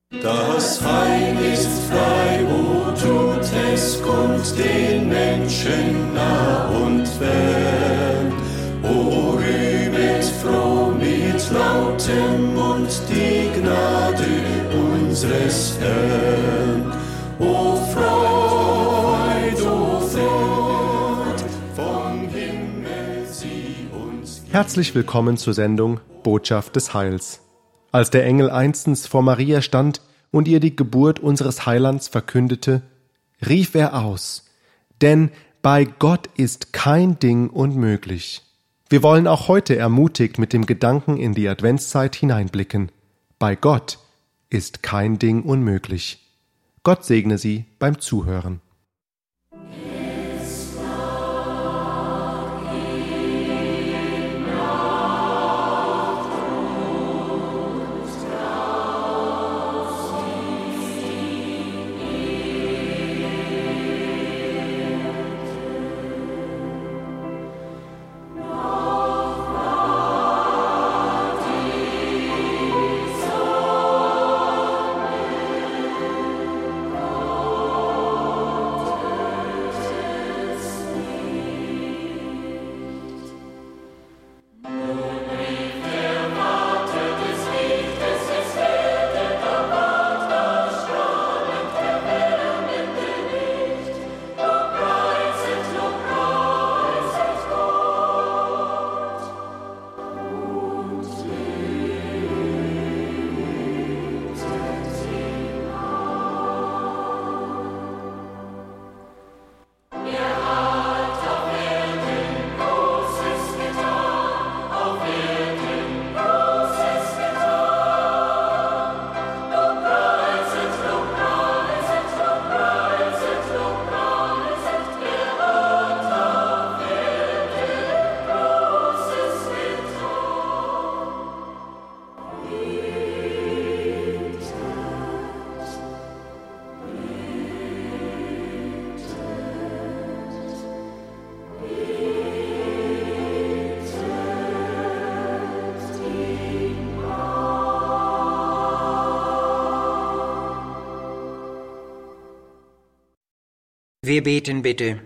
Das Heil ist frei, o tut es kund den Menschen nah und fern. O rühmet froh mit lautem Mund die Gnade unseres Herrn. O Freud, vom Himmel sie uns. Herzlich willkommen zur Sendung Botschaft des Heils. Als der Engel einstens vor Maria stand und ihr die Geburt unseres Heilands verkündete, rief er aus: Denn bei Gott ist kein Ding unmöglich. Wir wollen auch heute ermutigt mit dem Gedanken in die Adventszeit hineinblicken. Bei Gott ist kein Ding unmöglich. Gott segne Sie beim Zuhören. Wir beten bitte.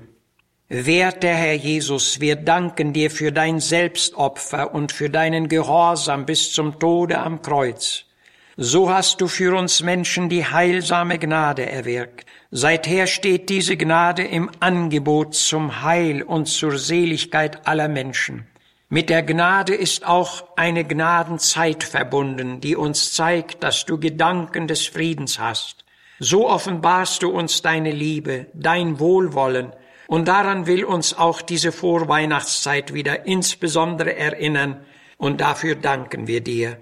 Werter Herr Jesus, wir danken dir für dein Selbstopfer und für deinen Gehorsam bis zum Tode am Kreuz. So hast du für uns Menschen die heilsame Gnade erwirkt. Seither steht diese Gnade im Angebot zum Heil und zur Seligkeit aller Menschen. Mit der Gnade ist auch eine Gnadenzeit verbunden, die uns zeigt, dass du Gedanken des Friedens hast. So offenbarst du uns deine Liebe, dein Wohlwollen, und daran will uns auch diese Vorweihnachtszeit wieder insbesondere erinnern, und dafür danken wir dir.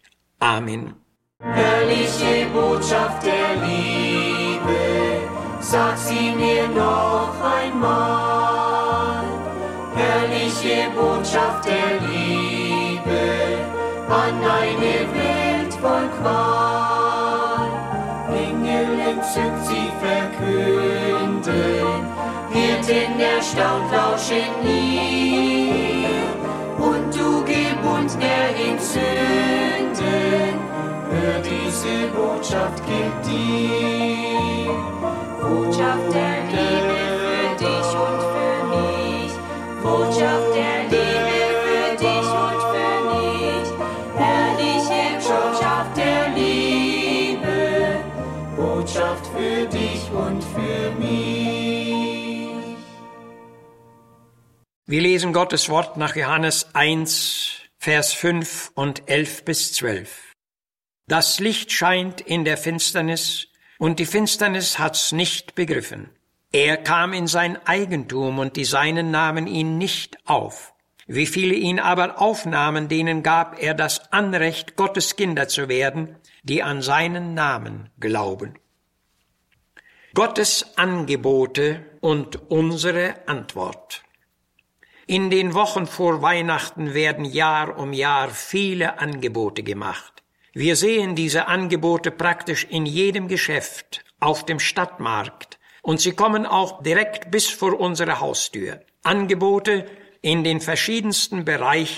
Amen. Herrliche Botschaft der Liebe, sag sie mir noch einmal. Herrliche Botschaft der Liebe, an eine Welt voll Qual. Engel entzückt sie verkünden, Hirten erstaunt lauschen ihr, und du Gebundner in Sünden, hör, diese Botschaft gilt dir. Botschaft der Liebe für dich und für mich, Botschaft der Liebe für dich und für mich, herrliche Botschaft der Liebe, Botschaft für dich und für mich. Wir lesen Gottes Wort nach Johannes 1, Vers 5 und 11 bis 12. Das Licht scheint in der Finsternis, und die Finsternis hat's nicht begriffen. Er kam in sein Eigentum, und die Seinen nahmen ihn nicht auf. Wie viele ihn aber aufnahmen, denen gab er das Anrecht, Gottes Kinder zu werden, die an seinen Namen glauben. Gottes Angebote und unsere Antwort. In den Wochen vor Weihnachten werden Jahr um Jahr viele Angebote gemacht. Wir sehen diese Angebote praktisch in jedem Geschäft, auf dem Stadtmarkt, und sie kommen auch direkt bis vor unsere Haustür. Angebote in den verschiedensten Bereichen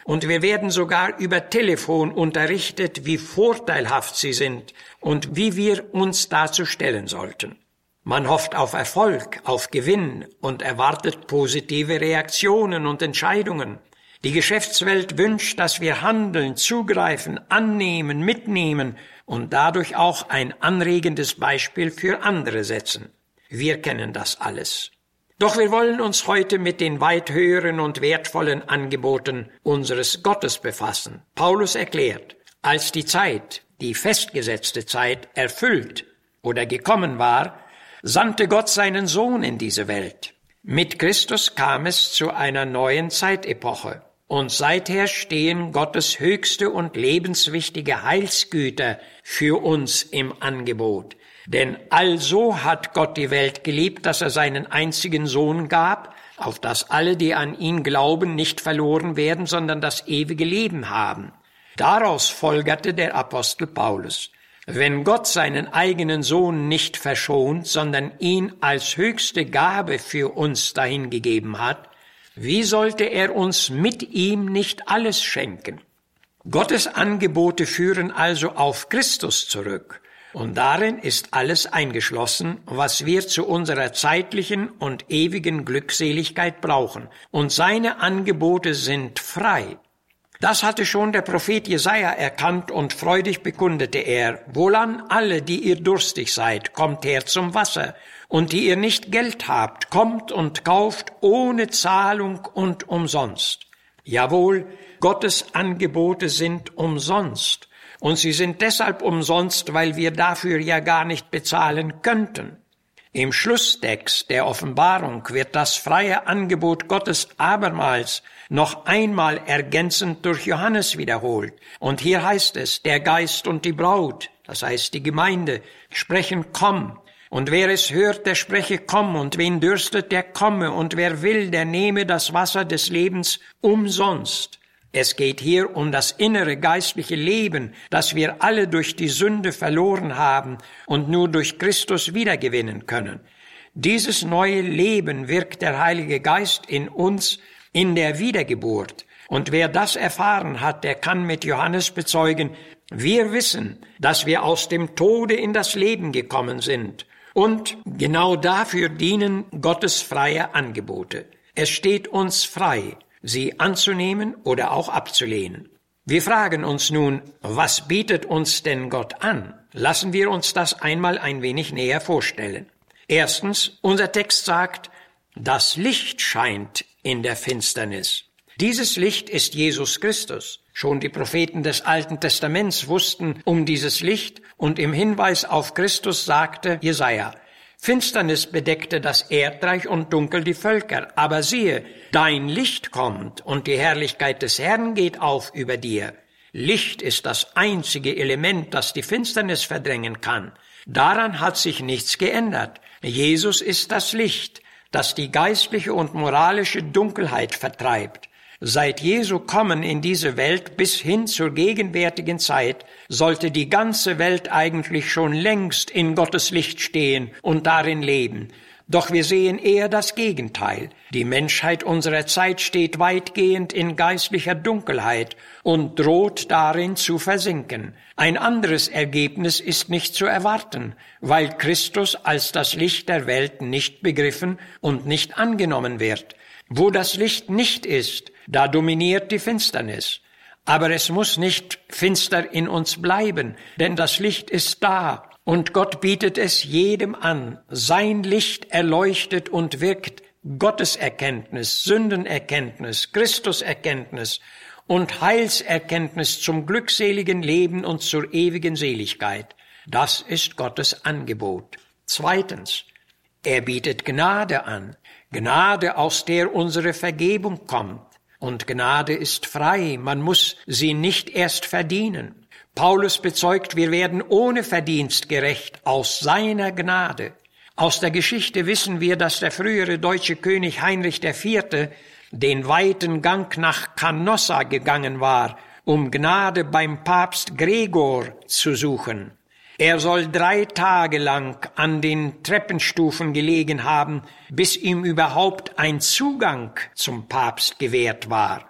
und wir werden sogar über Telefon unterrichtet, wie vorteilhaft sie sind und wie wir uns dazu stellen sollten. Man hofft auf Erfolg, auf Gewinn und erwartet positive Reaktionen und Entscheidungen. Die Geschäftswelt wünscht, dass wir handeln, zugreifen, annehmen, mitnehmen und dadurch auch ein anregendes Beispiel für andere setzen. Wir kennen das alles. Doch wir wollen uns heute mit den weit höheren und wertvollen Angeboten unseres Gottes befassen. Paulus erklärt, als die Zeit, die festgesetzte Zeit, erfüllt oder gekommen war, sandte Gott seinen Sohn in diese Welt. Mit Christus kam es zu einer neuen Zeitepoche. Und seither stehen Gottes höchste und lebenswichtige Heilsgüter für uns im Angebot. Denn also hat Gott die Welt geliebt, dass er seinen einzigen Sohn gab, auf dass alle, die an ihn glauben, nicht verloren werden, sondern das ewige Leben haben. Daraus folgerte der Apostel Paulus: Wenn Gott seinen eigenen Sohn nicht verschont, sondern ihn als höchste Gabe für uns dahingegeben hat, wie sollte er uns mit ihm nicht alles schenken? Gottes Angebote führen also auf Christus zurück, und darin ist alles eingeschlossen, was wir zu unserer zeitlichen und ewigen Glückseligkeit brauchen, und seine Angebote sind frei. Das hatte schon der Prophet Jesaja erkannt, und freudig bekundete er: Wohlan alle, die ihr durstig seid, kommt her zum Wasser, und die ihr nicht Geld habt, kommt und kauft ohne Zahlung und umsonst. Jawohl, Gottes Angebote sind umsonst, und sie sind deshalb umsonst, weil wir dafür ja gar nicht bezahlen könnten. Im Schlusstext der Offenbarung wird das freie Angebot Gottes abermals noch einmal ergänzend durch Johannes wiederholt. Und hier heißt es: Der Geist und die Braut, das heißt die Gemeinde, sprechen: Komm. Und wer es hört, der spreche: Komm. Und wen dürstet, der komme. Und wer will, der nehme das Wasser des Lebens umsonst. Es geht hier um das innere geistliche Leben, das wir alle durch die Sünde verloren haben und nur durch Christus wiedergewinnen können. Dieses neue Leben wirkt der Heilige Geist in uns in der Wiedergeburt. Und wer das erfahren hat, der kann mit Johannes bezeugen: Wir wissen, dass wir aus dem Tode in das Leben gekommen sind. Und genau dafür dienen Gottes freie Angebote. Es steht uns frei, sie anzunehmen oder auch abzulehnen. Wir fragen uns nun, was bietet uns denn Gott an? Lassen wir uns das einmal ein wenig näher vorstellen. Erstens, unser Text sagt: Das Licht scheint in der Finsternis. Dieses Licht ist Jesus Christus. Schon die Propheten des Alten Testaments wussten um dieses Licht, und im Hinweis auf Christus sagte Jesaja: Finsternis bedeckte das Erdreich und Dunkel die Völker. Aber siehe, dein Licht kommt und die Herrlichkeit des Herrn geht auf über dir. Licht ist das einzige Element, das die Finsternis verdrängen kann. Daran hat sich nichts geändert. Jesus ist das Licht, das die geistliche und moralische Dunkelheit vertreibt. Seit Jesu Kommen in diese Welt bis hin zur gegenwärtigen Zeit sollte die ganze Welt eigentlich schon längst in Gottes Licht stehen und darin leben. Doch wir sehen eher das Gegenteil. Die Menschheit unserer Zeit steht weitgehend in geistlicher Dunkelheit und droht darin zu versinken. Ein anderes Ergebnis ist nicht zu erwarten, weil Christus als das Licht der Welt nicht begriffen und nicht angenommen wird. Wo das Licht nicht ist, da dominiert die Finsternis. Aber es muss nicht finster in uns bleiben, denn das Licht ist da. Und Gott bietet es jedem an. Sein Licht erleuchtet und wirkt Gotteserkenntnis, Sündenerkenntnis, Christuserkenntnis und Heilserkenntnis zum glückseligen Leben und zur ewigen Seligkeit. Das ist Gottes Angebot. Zweitens, er bietet Gnade an. Gnade, aus der unsere Vergebung kommt. Und Gnade ist frei, man muss sie nicht erst verdienen. Paulus bezeugt, wir werden ohne Verdienst gerecht aus seiner Gnade. Aus der Geschichte wissen wir, dass der frühere deutsche König Heinrich IV. Den weiten Gang nach Canossa gegangen war, um Gnade beim Papst Gregor zu suchen. Er soll 3 Tage lang an den Treppenstufen gelegen haben, bis ihm überhaupt ein Zugang zum Papst gewährt war.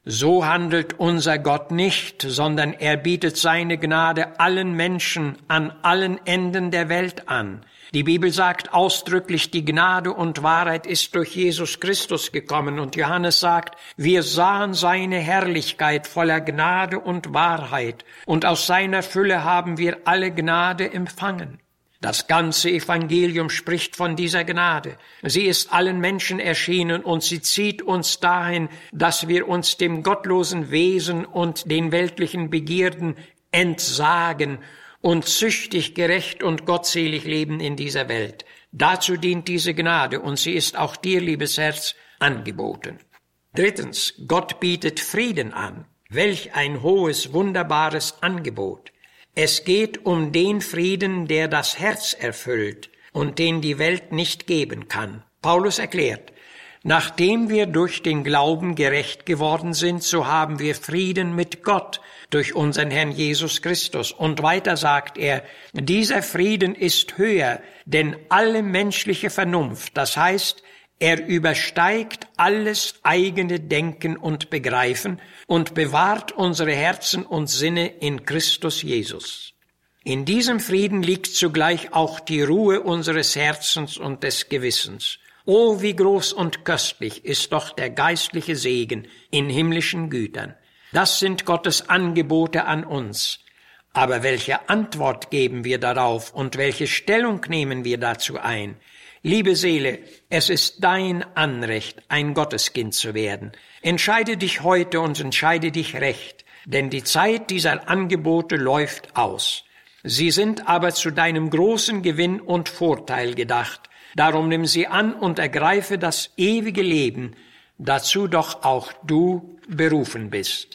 So handelt unser Gott nicht, sondern er bietet seine Gnade allen Menschen an allen Enden der Welt an. Die Bibel sagt ausdrücklich, die Gnade und Wahrheit ist durch Jesus Christus gekommen. Und Johannes sagt, wir sahen seine Herrlichkeit voller Gnade und Wahrheit. Und aus seiner Fülle haben wir alle Gnade empfangen. Das ganze Evangelium spricht von dieser Gnade. Sie ist allen Menschen erschienen und sie zieht uns dahin, dass wir uns dem gottlosen Wesen und den weltlichen Begierden entsagen und züchtig, gerecht und gottselig leben in dieser Welt. Dazu dient diese Gnade und sie ist auch dir, liebes Herz, angeboten. Drittens, Gott bietet Frieden an. Welch ein hohes, wunderbares Angebot. Es geht um den Frieden, der das Herz erfüllt und den die Welt nicht geben kann. Paulus erklärt, nachdem wir durch den Glauben gerecht geworden sind, so haben wir Frieden mit Gott durch unseren Herrn Jesus Christus. Und weiter sagt er, dieser Frieden ist höher, denn alle menschliche Vernunft, das heißt, er übersteigt alles eigene Denken und Begreifen und bewahrt unsere Herzen und Sinne in Christus Jesus. In diesem Frieden liegt zugleich auch die Ruhe unseres Herzens und des Gewissens. Oh, wie groß und köstlich ist doch der geistliche Segen in himmlischen Gütern. Das sind Gottes Angebote an uns. Aber welche Antwort geben wir darauf und welche Stellung nehmen wir dazu ein? Liebe Seele, es ist dein Anrecht, ein Gotteskind zu werden. Entscheide dich heute und entscheide dich recht, denn die Zeit dieser Angebote läuft aus. Sie sind aber zu deinem großen Gewinn und Vorteil gedacht. Darum nimm sie an und ergreife das ewige Leben, dazu doch auch du berufen bist.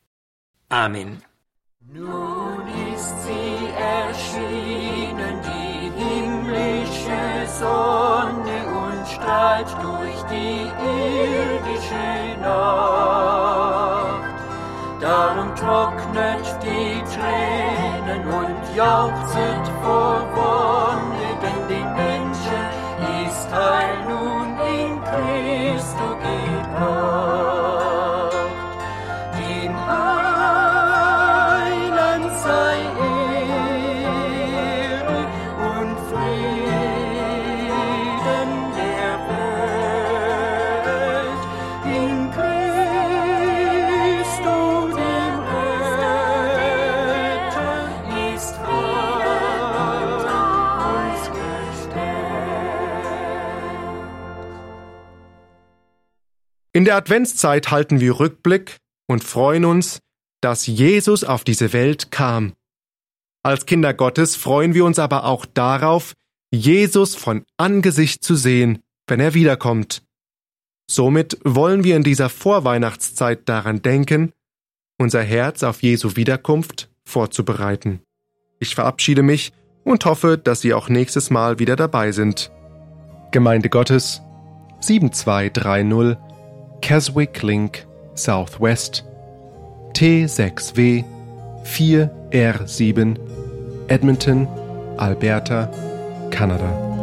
Amen. Nun ist sie erschienen, die himmlische Sonne, und strahlt durch die irdische Nacht. Darum trocknet die Tränen und jauchzet vor Wonne, denn den Menschen ist Heil nun in Christo gebracht. Dem Heiland sei Ehre und Frieden der Welt in Christo dem Retter ist Heil uns gestellt. In der Adventszeit halten wir Rückblick und freuen uns, dass Jesus auf diese Welt kam. Als Kinder Gottes freuen wir uns aber auch darauf, Jesus von Angesicht zu sehen, wenn er wiederkommt. Somit wollen wir in dieser Vorweihnachtszeit daran denken, unser Herz auf Jesu Wiederkunft vorzubereiten. Ich verabschiede mich und hoffe, dass Sie auch nächstes Mal wieder dabei sind. Gemeinde Gottes 7230 Keswick Link Southwest T6W 4R7 Edmonton, Alberta, Kanada.